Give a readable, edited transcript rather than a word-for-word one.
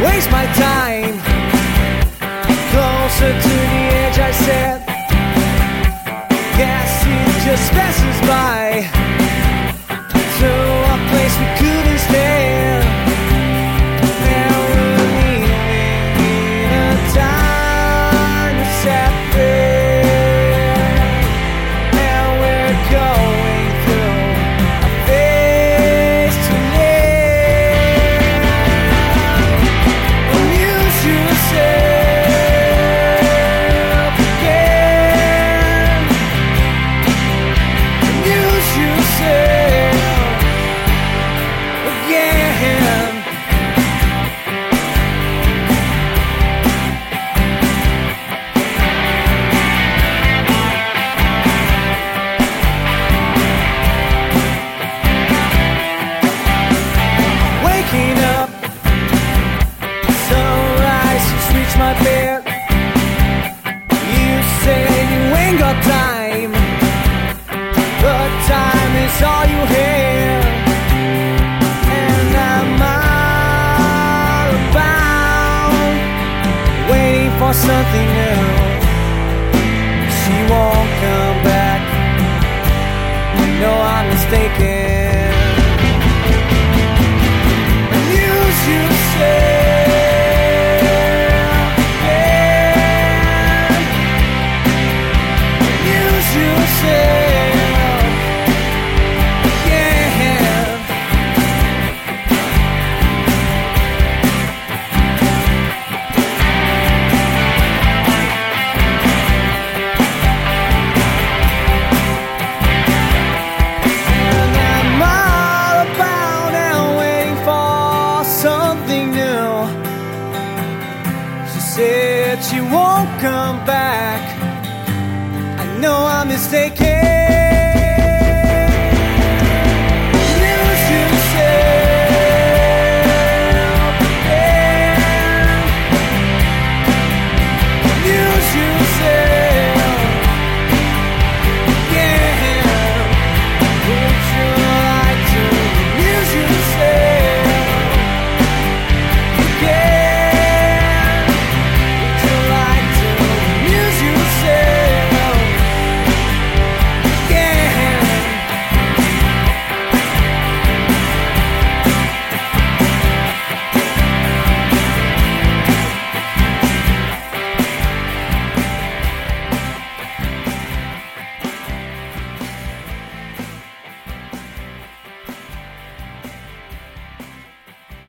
waste my time. Closer to the edge I said, guess it just passes by, to a place we couldn't stand. Now we're leaving in a time to separate, and we're going through a phase to live. Amuse yourself again. Amuse yourself again. Waking up, sunrise has reached my bed. You say you ain't got time, but time is all you have. And I'm all about waiting for something new. She won't come back, no, I'm mistaken. Amuse yourself again. Amuse yourself again. And I'm all about and waiting for something new. She said she won't come back, I know I'm mistaken.